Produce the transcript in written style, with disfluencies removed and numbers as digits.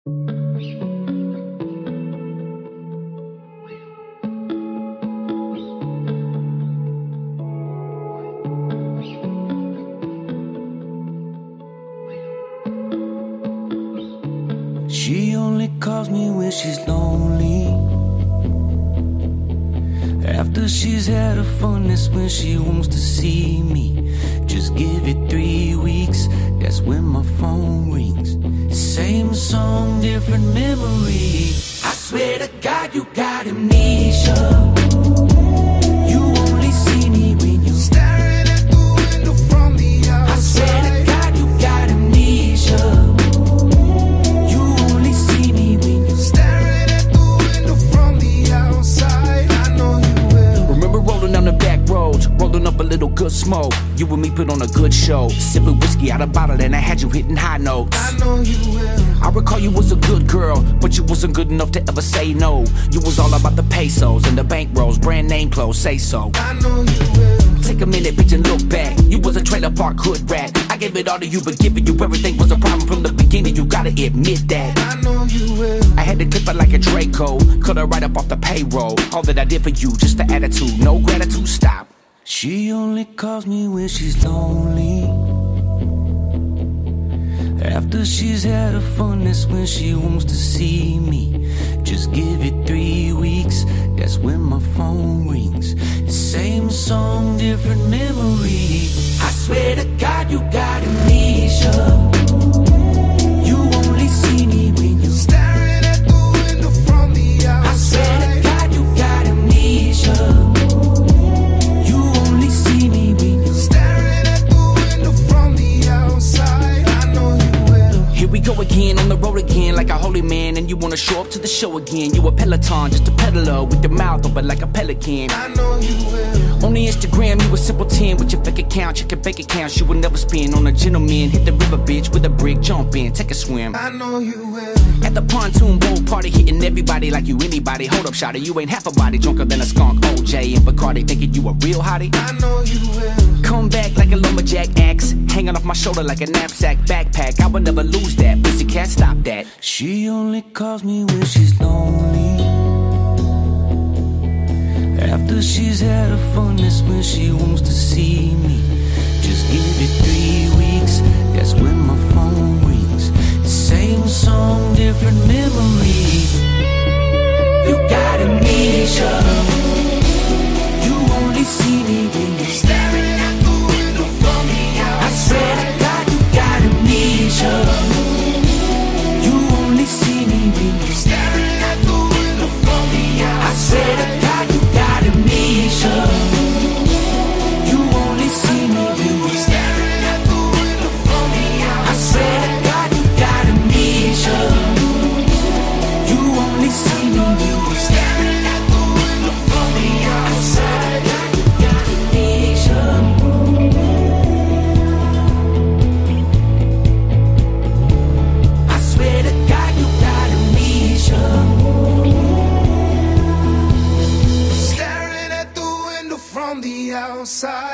She only calls me when she's lonely. After she's had her fun, that's when she wants to see me. Just give it 3 weeks, that's when my phone rings. Same song, different memory. I swear to God, you got amnesia. You only see me when you're staring at the window from the outside. I swear to God, you got amnesia. You only see me when you're staring at the window from the outside. I know you will. Remember rolling down the back roads, rolling up a little good smoke. You and me put on a good show, sipping whiskey out of bottle, and I had you hitting high notes. I know you will. I recall you was a good girl, but you wasn't good enough to ever say no. You was all about the pesos and the bankrolls, brand name clothes, say so. I know you will. Take a minute, bitch, and look back. You was a trailer park hood rat. I gave it all to you, but giving you everything was a problem from the beginning. You gotta admit that. I know you will. I had to clip her like a Draco, cut her right up off the payroll. All that I did for you, just the attitude, no gratitude, stop. She only calls me when she's lonely. After she's had her fun, that's when she wants to see me. Just give it 3 weeks, that's when my phone rings. Same song, different memory. I swear to God, you got amnesia. You only see me when you're staring at the window from the outside. I swear to God, you got amnesia. You only see me when you're staring at the window from the outside. I know you will. Here we go again, on the road again, like a holy man. And you wanna show up to the show again. You a Peloton, just a peddler with your mouth open like a pelican. I know you will. On the Instagram, you a simpleton with your fake account. Check your bank accounts, you will never spend on a gentleman. Hit the river, bitch, with a brick, jump in, take a swim. I know you will. At the pontoon boat party, hitting everybody like you anybody. Hold up, shawty, you ain't half a body, drunker than a skunk. OJ and Bacardi, thinking you a real hottie. I know you will. Come back like a lumberjack axe, hanging off my shoulder like a knapsack backpack. I would never lose that, pussy cat, stop that. She only calls me when she's lonely. After she's had her fun, that's when she wants to see me. Just give it 3 weeks, that's when my phone rings. Same song, different memory. You got amnesia. You only see me when you're staring at the window from the outside. I swear to God, you got amnesia. You only see me when you're staring at the window from the outside. I swear to God, you got amnesia. You only see me when you're staring at the window from the outside. I swear to God, you got amnesia. You only see me when you're staring at the window from the outside. I swear to God, you got amnesia. I swear to God, you got amnesia. Staring at the window from the outside.